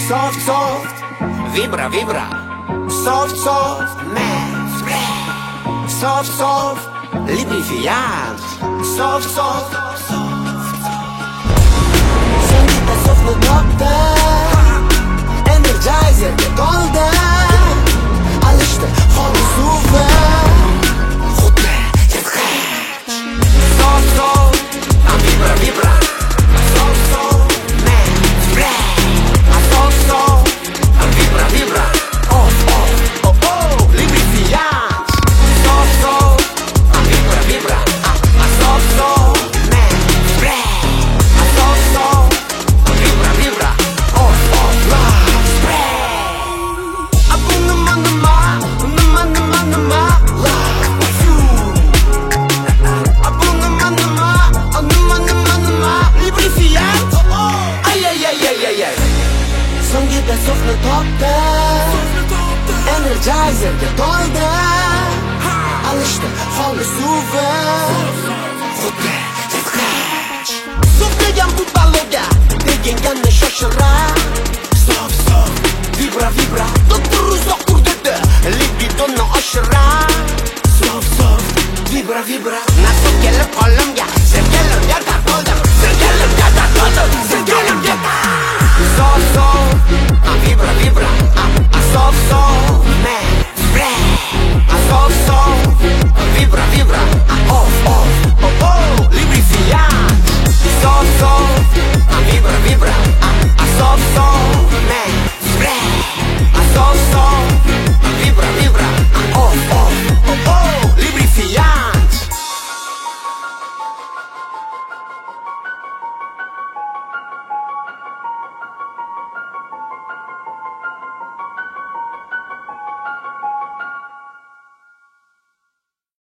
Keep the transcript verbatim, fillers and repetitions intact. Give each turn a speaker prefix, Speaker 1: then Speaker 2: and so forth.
Speaker 1: Soft, soft, vibra, vibra. Soft, soft, man, spray. Soft, soft, lubrifiant. Soft, soft, sentite soft nokta. Energizerga to'ldi. Alishdi holi suvi. Xuddi yirtqich. Soft, soft, vibra, vibra. Soft, soft, man, spray. Soft, soft, vibra, vibra. Oh, oh, oh, oh, lubrifiant. Soft, soft, vibra, vibra. Soft, soft, man, spray. Soft, soft, vibra, vibra. Oh, oh, love spray. Abum nama nama, nama nama nama, love you. Abum nama nama, nama nama nama, lubrifiant. Ay ay ay ay ay ay. So'ngida sofni topdi. Energizerga to'ldi. Alishdi holi suvi. Xuddi yirtqich. Sof degan bu baloga deganganda shoshirar. Sof sof, vibra vibra. Doktor